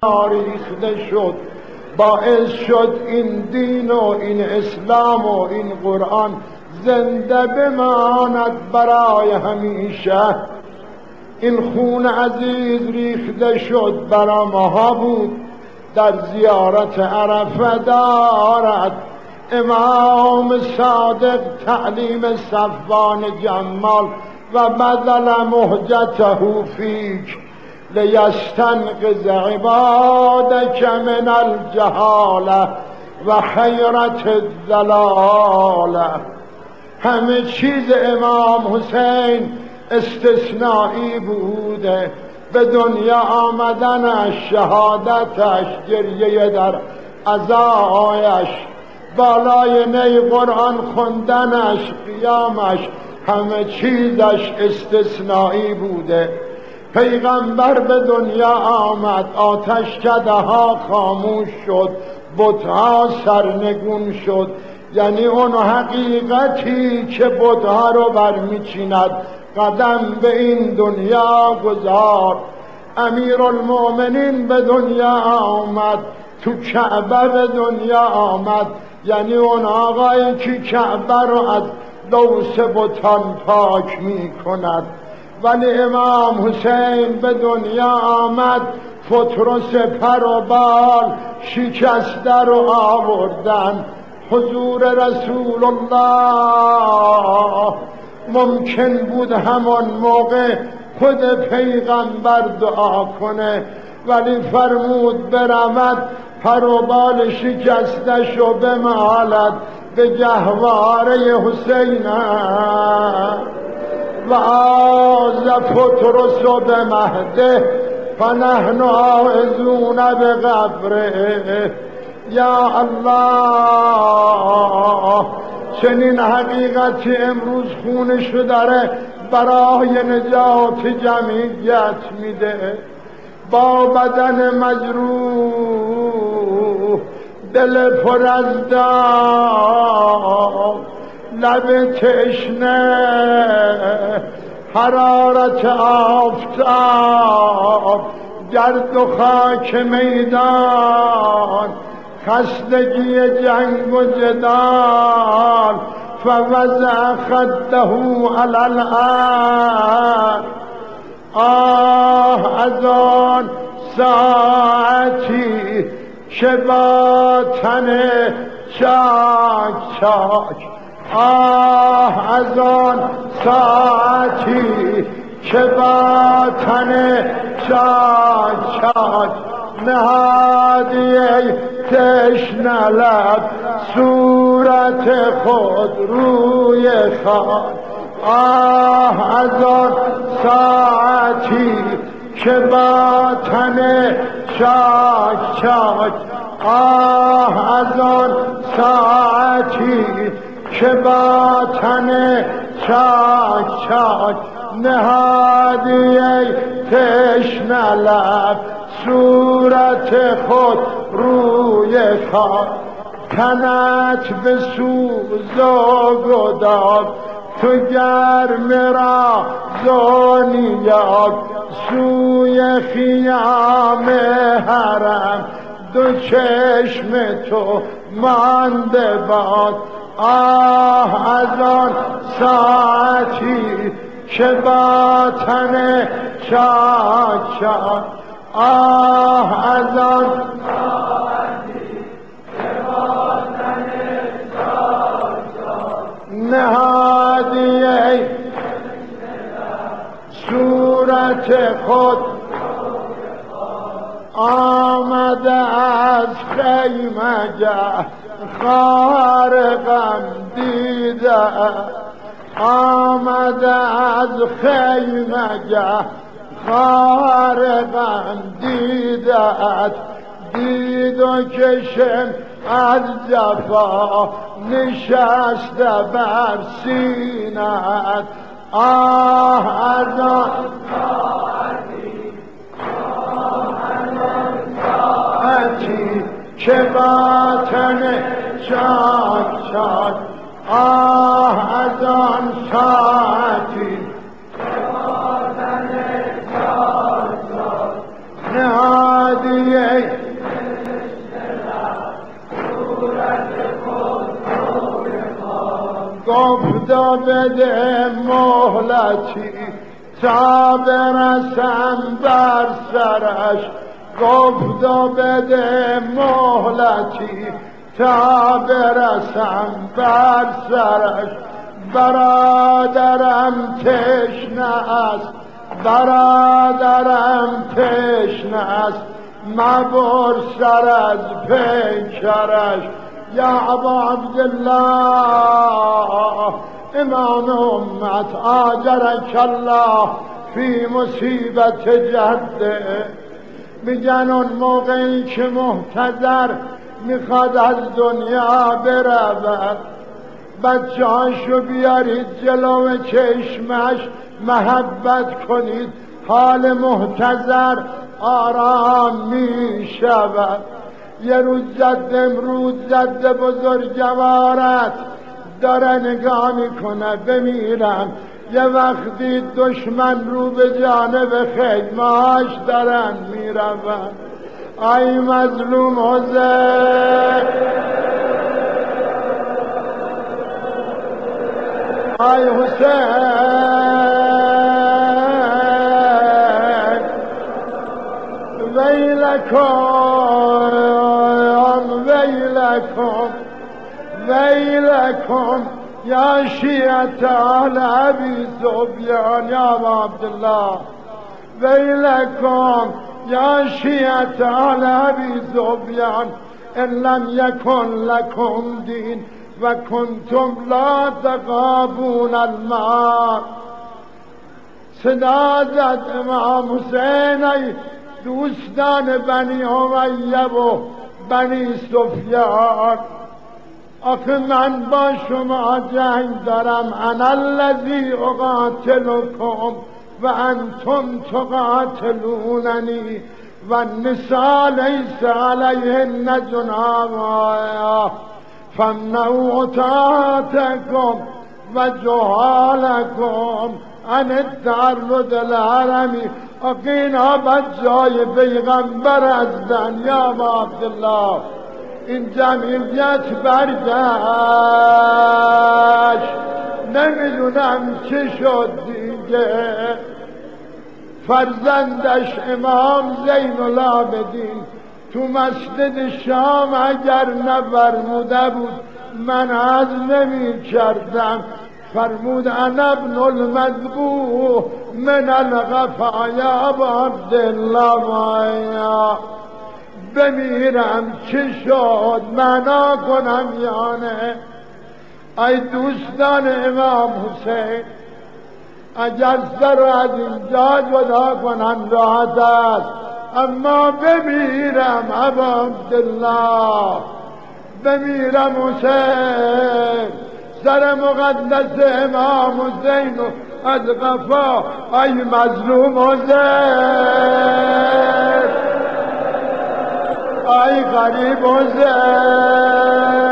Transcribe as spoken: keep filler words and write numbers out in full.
ریخته شد، باعث شد این دین و این اسلام و این قرآن زنده بماند برای همیشه. این خون عزیز ریخته شد برای ماها بود. در زیارت عرفه دارد امام صادق تعلیم صفوان جمال و بذل مهجته فیک لیستنقذ عبادک من الجهاله و خیرت الضلاله. همه چیز امام حسین استثنایی بوده. به دنیا آمدنش، شهادتش، گریه در عزایش، بالای نی قرآن خوندنش، قیامش، همه چیزش استثنایی بوده. پیغمبر به دنیا آمد، آتشکده ها خاموش شد، بتها سرنگون شد. یعنی اون حقیقتی که بتها رو برمیچیند قدم به این دنیا گذار. امیرالمؤمنین به دنیا آمد، تو کعبه به دنیا آمد. یعنی اون آقایی که کعبه رو از لوث بتان پاک می کند. ولی امام حسین به دنیا آمد، فترس پر و بال شکسته رو آوردن. حضور رسول الله ممکن بود همون موقع خود پیغمبر دعا کنه، ولی فرمود برمد پر و بال شکسته شو بمالد به گهواره حسین و آز فترس به مهده فنحن آئذون به قبره. یا الله، چنین حقیقتی امروز خونش داره برای نجات جمعیت میده. با بدن مجروح، دل پر از داغ، لب تشنه، حرارت آفتاب، گرد و خاک میدان، خستگی جنگ و جدال، فوضع خده علی الارض. آه از آن ساعتی که با تن چاک چاک، آه از آن ساعتی که با تن چاک چاک، نهادی تشنه لب صورت خود روی خاک. آه از آن ساعتی که با تن چاک چاک، آه از آن ساعتی که با تن چاک چاک، نهادی تشنه لب صورت خود روی خاک. تنت به سوز و گداز، تو گرم را زونیاد، سوی خیام حرم دو چشم تو مانده باد. آه از آن ساعتی که با تن چاک چاک، آه از آن ساعتی که با تن چاک چاک، نهادی صورت خود آمده از خیمه خار غم دیده، آمده از خیمه خار غم دیده، دید و کشم از جفا نشسته بر سینت. آه از آن ساعتی که با تن چاک چاک، آه از آن ساعتی که با تن چاک چاک، نهادی گفتا بده مهلتی تا برسم بر سرش، گفتا بده مهلتی تا برسم بر سرش. برادرم تشنه است، برادرم تشنه است، مبر سر از پیکرش. یا ابا عبدالله امام امت آجرک الله فی مصیبت جده. میگن اون موقعی که محتضر میخواد از دنیا برود، بچه هاشو بیارید جلو چشمش محبت کنید، حال محتضر آرام می شود. یه روز جد امروز جد بزرگوارت داره نگاه میکنه بمیرم، یه وقتی دشمن رو به جانب خیمه‌اش دارن میرون. ای مظلوم حسین، ای حسین، ویلکم ویلکم ویلکم یا شیعت اهل ابی سفیان. یا ابا عبدالله ویلکم یا شیعت اهل ابی سفیان ان لم یکن لکم دین و کنتم لا تقابون المال. صدا زد امام حسین ای دوستان بنی امیه و بنی سفیان، آخه من با شما جنگ دارم. انا الذی اقاتلکم و انتم تقاتلوننی و النساء لیس علیهن جناح فامنعوا طاعتکم و جهالکم عن التعرض الحرمی. آخه اینها بچه‌های پیغمبر هستن. یا ابا عبدالله این جمعیت برگشت، نمیدونم چه شد دیگه. فرزندش امام زین العابدین تو مسجد شام اگر نفرموده بود من از نمی کردم، فرمود انا ابن المذبوح من الغفا. یا ابا عبدالله مایا بمیرم چه شد معنا کنم یا نه؟ ای دوستان امام حسین، اگر سر از اینجا جدا کنن راحت است، اما بمیرم ابا عبدالله، بمیرم حسین، سر مقدس امام حسین از قفا. ای مظلوم حسین، ای غریب حسین.